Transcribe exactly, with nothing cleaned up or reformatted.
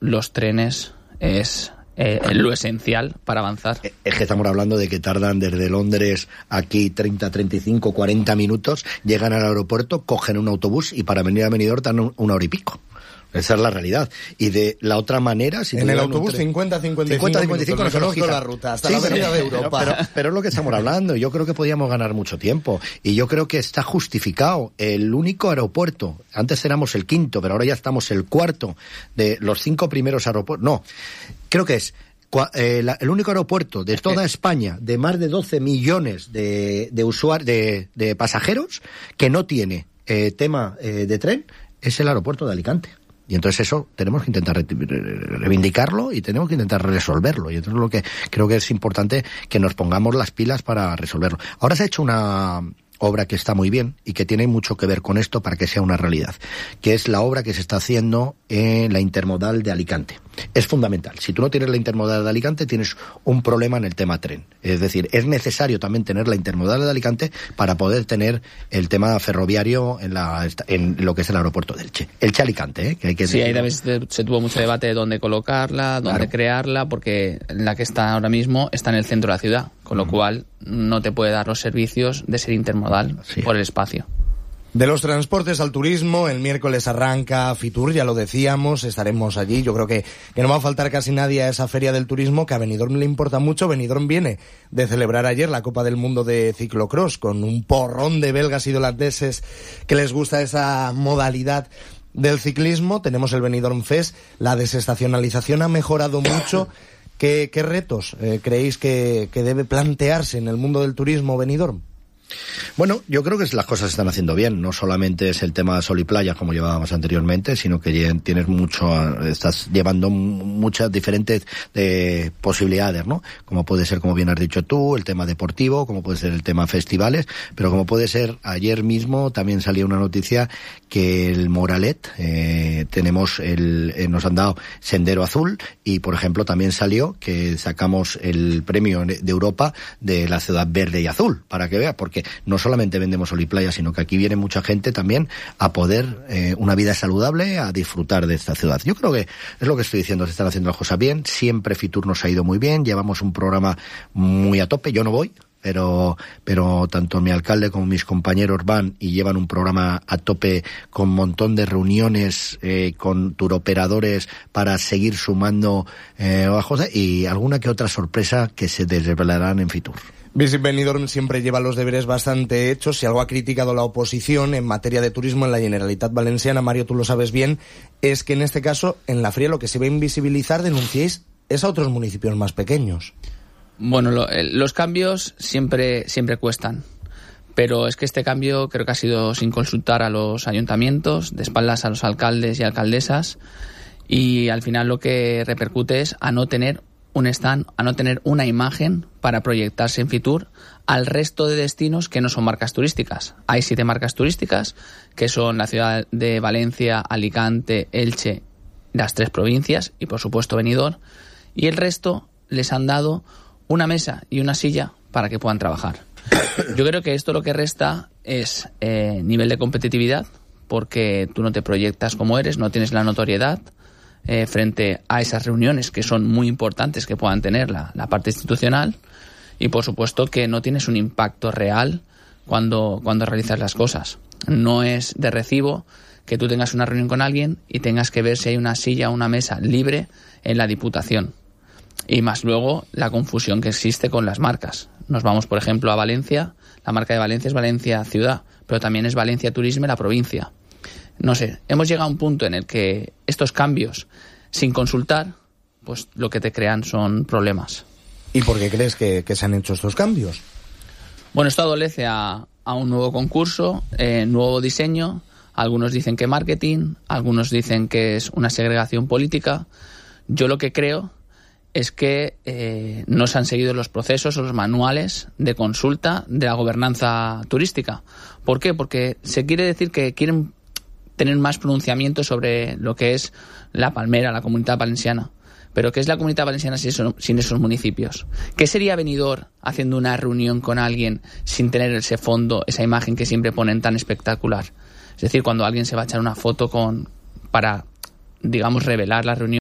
los trenes es eh, lo esencial para avanzar. Es que estamos hablando de que tardan desde Londres aquí treinta, treinta y cinco, cuarenta minutos, llegan al aeropuerto, cogen un autobús y para venir a Benidorm tardan una hora y pico. Esa es la realidad. Y de la otra manera... Si en el autobús cincuenta, cincuenta y cinco minutos, no conozco la ruta, hasta sí, la avenida de Europa. Pero, pero, pero es lo que estamos hablando. Yo creo que podíamos ganar mucho tiempo. Y yo creo que está justificado. El único aeropuerto, antes éramos el quinto, pero ahora ya estamos el cuarto de los cinco primeros aeropuertos. No, creo que es... Eh, la, el único aeropuerto de toda España de más de doce millones de, de usuarios, de, de pasajeros, que no tiene eh, tema eh, de tren, es el aeropuerto de Alicante. Y entonces eso tenemos que intentar reivindicarlo y tenemos que intentar resolverlo. Y entonces lo que creo que es importante que nos pongamos las pilas para resolverlo. Ahora se ha hecho una obra que está muy bien y que tiene mucho que ver con esto para que sea una realidad, que es la obra que se está haciendo en la intermodal de Alicante. Es fundamental. Si tú no tienes la intermodal de Alicante, tienes un problema en el tema tren. Es decir, es necesario también tener la intermodal de Alicante para poder tener el tema ferroviario en, la, en lo que es el aeropuerto de Elche. Elche-Alicante, ¿eh? Que hay que sí, ahí también se tuvo mucho debate de dónde colocarla, dónde claro. crearla, porque la que está ahora mismo está en el centro de la ciudad, con lo mm. cual no te puede dar los servicios de ser intermodal sí. por el espacio. De los transportes al turismo, el miércoles arranca Fitur, ya lo decíamos, estaremos allí. Yo creo que, que no va a faltar casi nadie a esa feria del turismo, que a Benidorm le importa mucho. Benidorm viene de celebrar ayer la Copa del Mundo de Ciclocross, con un porrón de belgas y de holandeses que les gusta esa modalidad del ciclismo. Tenemos el Benidorm Fest, la desestacionalización ha mejorado mucho. ¿Qué, qué retos eh, creéis que, que debe plantearse en el mundo del turismo Benidorm? Bueno, yo creo que las cosas se están haciendo bien. No solamente es el tema sol y playa como llevábamos anteriormente, sino que tienes mucho, estás llevando muchas diferentes eh, posibilidades, ¿no? Como puede ser, como bien has dicho tú, el tema deportivo, como puede ser el tema festivales, pero como puede ser, ayer mismo también salió una noticia que el Moralet, eh, tenemos el, eh, nos han dado Sendero Azul y, por ejemplo, también salió que sacamos el premio de Europa de la ciudad verde y azul, para que vea, porque no solamente vendemos sol y playa, sino que aquí viene mucha gente también a poder eh, una vida saludable, a disfrutar de esta ciudad. Yo creo que es lo que estoy diciendo, se están haciendo las cosas bien, siempre Fitur nos ha ido muy bien, llevamos un programa muy a tope, yo no voy, pero pero tanto mi alcalde como mis compañeros van y llevan un programa a tope con un montón de reuniones eh, con turoperadores para seguir sumando eh, cosas y alguna que otra sorpresa que se desvelarán en Fitur. Visit Benidorm siempre lleva los deberes bastante hechos. Si algo ha criticado la oposición en materia de turismo en la Generalitat Valenciana, Mario, tú lo sabes bien, es que en este caso, en la feria, lo que se va a invisibilizar, denunciéis, es a otros municipios más pequeños. Bueno, lo, eh, los cambios siempre, siempre cuestan. Pero es que este cambio creo que ha sido sin consultar a los ayuntamientos, de espaldas a los alcaldes y alcaldesas, y al final lo que repercute es a no tener un stand, a no tener una imagen para proyectarse en Fitur al resto de destinos que no son marcas turísticas. Hay siete marcas turísticas, que son la ciudad de Valencia, Alicante, Elche, las tres provincias y por supuesto Benidorm, y el resto les han dado una mesa y una silla para que puedan trabajar. Yo creo que esto lo que resta es eh, nivel de competitividad, porque tú no te proyectas como eres, no tienes la notoriedad Eh, frente a esas reuniones que son muy importantes que puedan tener la, la parte institucional, y por supuesto que no tienes un impacto real cuando, cuando realizas las cosas. No es de recibo que tú tengas una reunión con alguien y tengas que ver si hay una silla o una mesa libre en la Diputación, y más luego la confusión que existe con las marcas. Nos vamos, por ejemplo, a Valencia, la marca de Valencia es Valencia Ciudad, pero también es Valencia Turisme la provincia. No sé, hemos llegado a un punto en el que estos cambios, sin consultar, pues lo que te crean son problemas. ¿Y por qué crees que, que se han hecho estos cambios? Bueno, esto adolece a, a un nuevo concurso, eh, nuevo diseño. Algunos dicen que marketing, algunos dicen que es una segregación política. Yo lo que creo es que eh, no se han seguido los procesos o los manuales de consulta de la gobernanza turística. ¿Por qué? Porque se quiere decir que quieren tener más pronunciamiento sobre lo que es la Palmera, la Comunidad Valenciana. Pero ¿qué es la Comunidad Valenciana sin esos, sin esos municipios? ¿Qué sería Benidorm haciendo una reunión con alguien sin tener ese fondo, esa imagen que siempre ponen tan espectacular? Es decir, cuando alguien se va a echar una foto con para, digamos, revelar la reunión